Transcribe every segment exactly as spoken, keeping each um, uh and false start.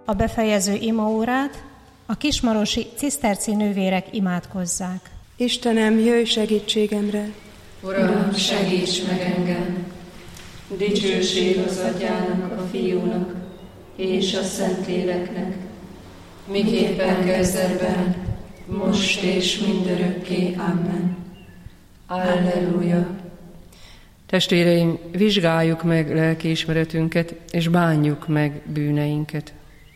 a befejező imaórát a kismarosi ciszterci nővérek imádkozzák. Istenem, jöjj segítségemre! Uram, segíts meg engem! Dicsőség az Atyának, a Fiúnak és a Szentléleknek, miképpen kezdetben, most és mindörökké. Amen. Alleluja! Testvéreim, vizsgáljuk meg lelkiismeretünket, és bánjuk meg bűneinket.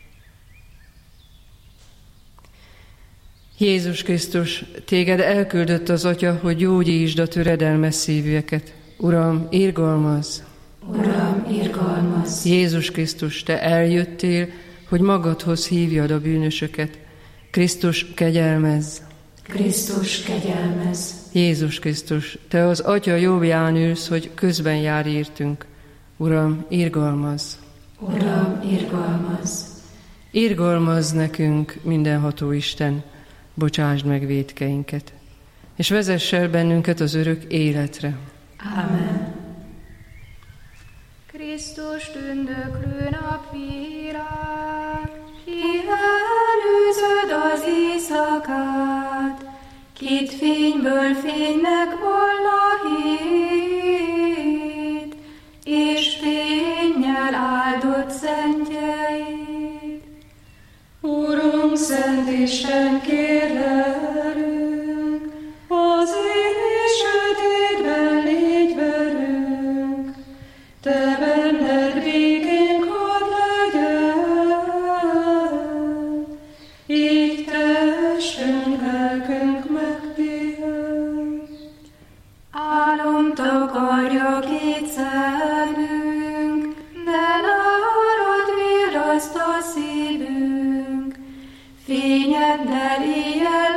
Jézus Krisztus, téged elküldött az Atya, hogy gyógyítsd a töredelmes szívűeket. Uram, irgalmazz! Uram, irgalmazz! Jézus Krisztus, te eljöttél, hogy magadhoz hívjad a bűnösöket. Krisztus, kegyelmezz! Krisztus, kegyelmezz! Jézus Krisztus, te az Atya jobbján ülsz, hogy közben jár értünk. Uram, irgalmazz! Uram, irgalmazz! Irgalmazz nekünk, mindenható Isten, bocsásd meg vétkeinket, és vezess el bennünket az örök életre. Amen. Krisztus tündöklő napvilág, ki előzöd az éjszakát, kit fényből fénynek volna hét, és fénnyel áldott szentjeit. Urunk, Szent Isten, kérlelünk, az éj sötétben légy velünk, te benned békénk hadd legyen, így testünk, lelkünk megpihen. Álom takarja két szemünk, de nárad virraszt a szívünk, fényeddel éjjel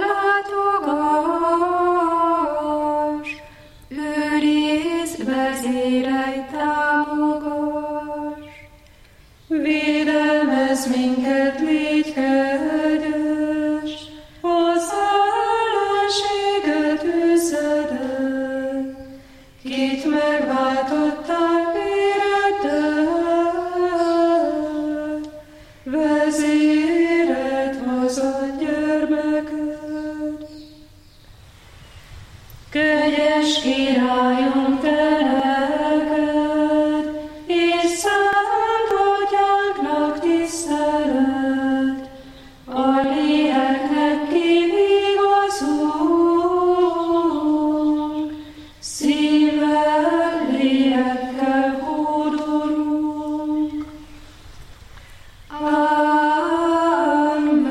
látogass, őrizd, vezérelj, támogass. Védelmezz minket, légy kegyes, az ellenséget üszeded, kit megváltottál véreddel, vezéred hozott gyermeked. Kegyes Királyunk, te neked, és Szent Atyánknak tisztelet, a léleknek kivigazunk, szívvel, lélekkel hódolunk. Amen.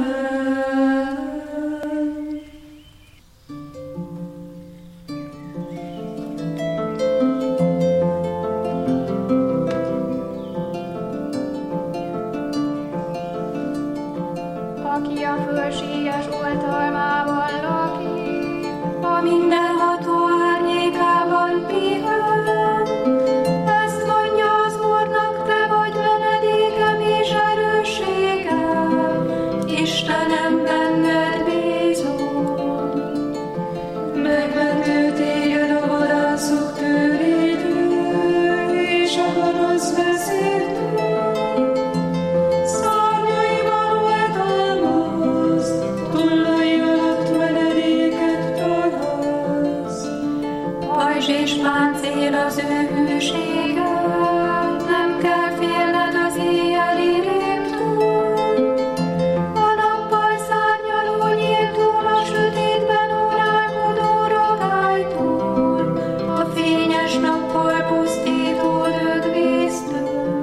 Aki a fölséges oltalmában lakik, a mindenható árnyékában pihen, ezt mondja az Úrnak, te vagy menedékem és erősségem, Istenem, benned bízom. Megmentő téged a vadászok tőrétől, és a gonosz vezértől. Szárnyaiban oltalmaz, tollai alatt menedéket találsz. Pajzs és páncél az ő hűsége, nem kell félned az éjjeli rémtől. A nappal szárnyaló nyíltól, a sötétben órálkodó ragálytól, a fényes nappal pusztító dögvésztől.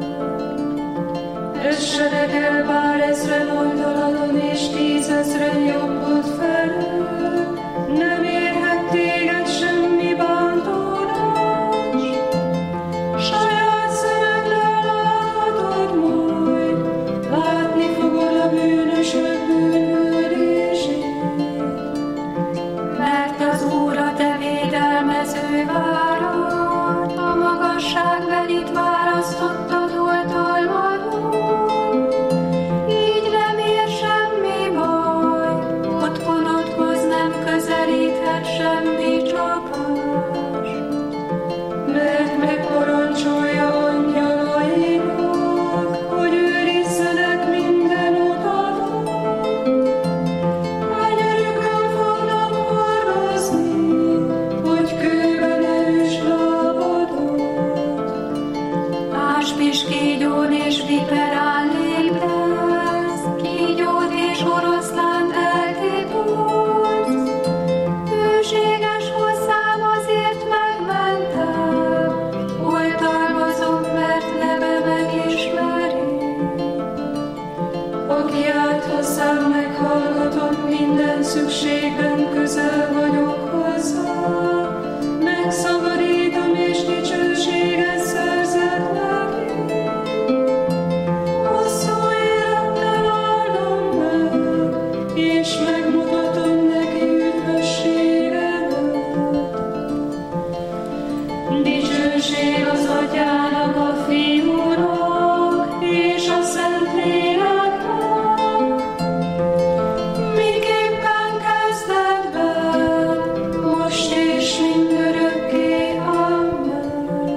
Essenek el bár ezren oldaladon, és tízezren jobbod felől, nem érhet téged semmi bántódás. Saját szemeddel láthatod majd, látni fogod a bűnösök bűnhődését. Mert az Úr a te védelmező várad, a magasságbelit választottad oltalmadon. Így nem ér semmi baj, otthon aki állt hozzám, meghallgatott, minden szükségben közel vagyok hozzá. Megszabadítom és dicsőséget szerzett neki. Hosszú élettel áldom meg, és megmutatom neki üdvösségemet. Dicsőség az Atyának, a Fiúnak és a Szentléleknek, miképpen kezdetben, most és mindörökké. Amen.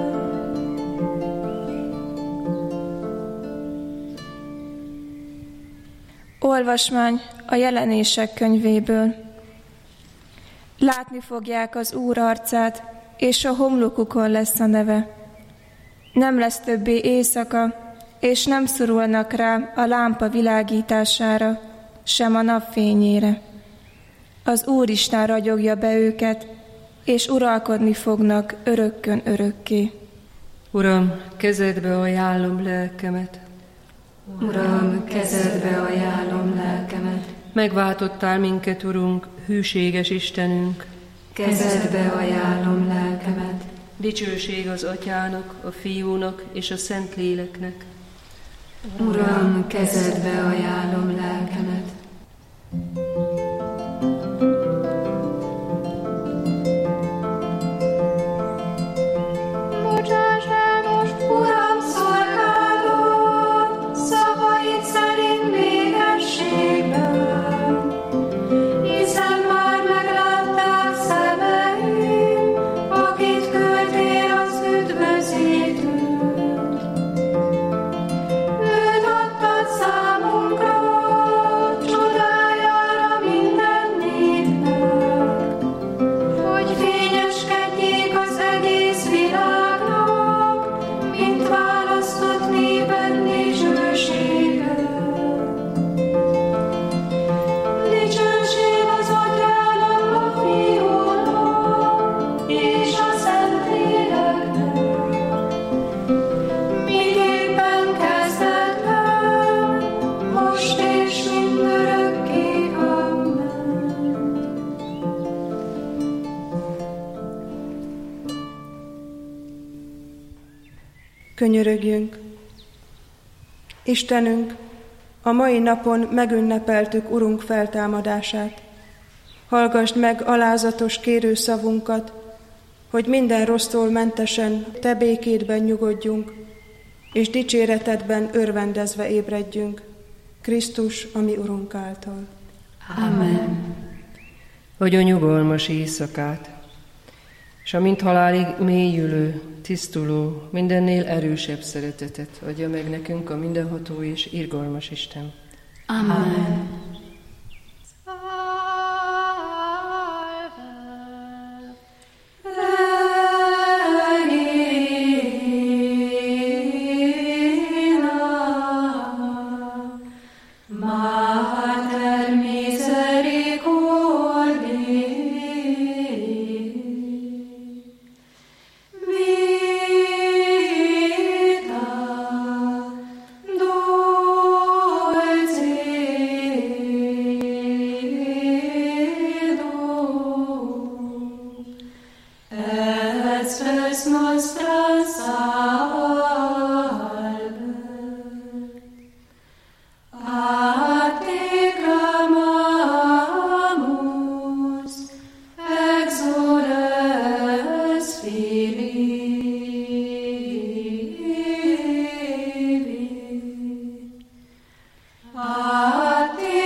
Olvasmány a Jelenések könyvéből. Látni fogják az Úr arcát, és a homlokukon lesz a neve. Nem lesz többé éjszaka, és nem szorulnak rá a lámpa világítására, sem a napfényére. Az Úristen ragyogja be őket, és uralkodni fognak örökkön örökké. Uram, kezedbe ajánlom lelkemet. Uram, kezedbe ajánlom lelkemet. Megváltottál minket, Urunk, hűséges Istenünk. Kezedbe ajánlom lelkemet. Dicsőség az Atyának, a Fiúnak és a Szentléleknek. Uram, kezedbe ajánlom lelkemet. Bocsáss el most, Uram, szolgálod, szavaid szerint békességben, hiszen már meglátták szemeim, akit küldtél az üdvözítőt. Őt adtad számunkra, csodájára minden népnek, hogy fényeskedjék az egész világnak, mint választott néped dicsősége. Dicsőség az Atyának, a Fiúnak és a Szentléleknek, miképpen kezdetben, most és mindörökké. Amen. Könyörögjünk! Istenünk, a mai napon megünnepeltük Urunk feltámadását. Hallgasd meg alázatos kérőszavunkat, hogy minden rossztól mentesen Te békédben nyugodjunk, és dicséretedben örvendezve ébredjünk. Krisztus, a mi Urunk által. Amen. Adj a nyugalmas éjszakát, és a mint halálig mélyülő, tisztuló, mindennél erősebb szeretetet adja meg nekünk a mindenható és irgalmas Isten. Amen. Mater misericordiae, vita dulcedo, et spes nostra salve. A te clamamus, exules Filii. A te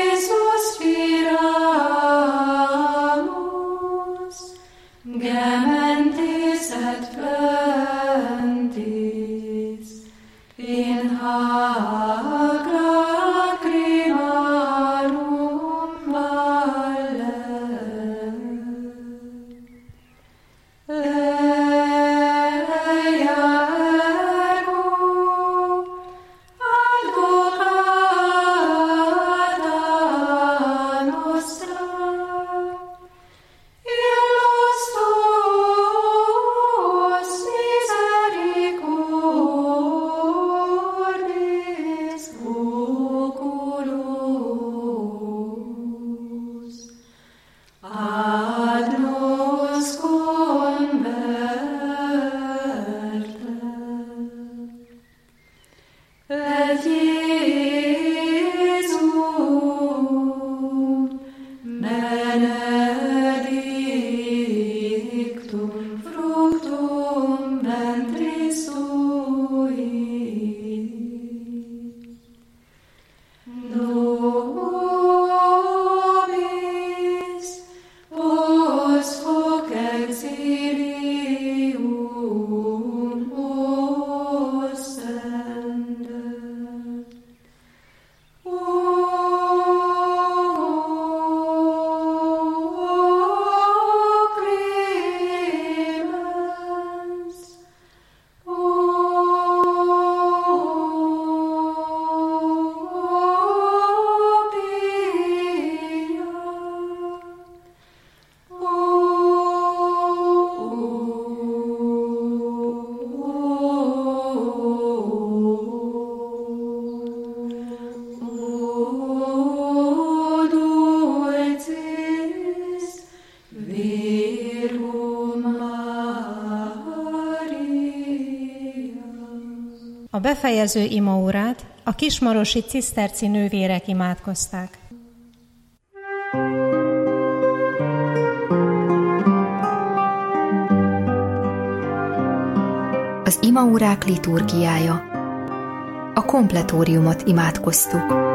suspiramus, gementis et plentis, in hac lacrimarum valle. Eia ergo advocat A befejező imaórát a kismarosi ciszterci nővérek imádkozták. Az imaórák liturgiája. A kompletóriumot imádkoztuk.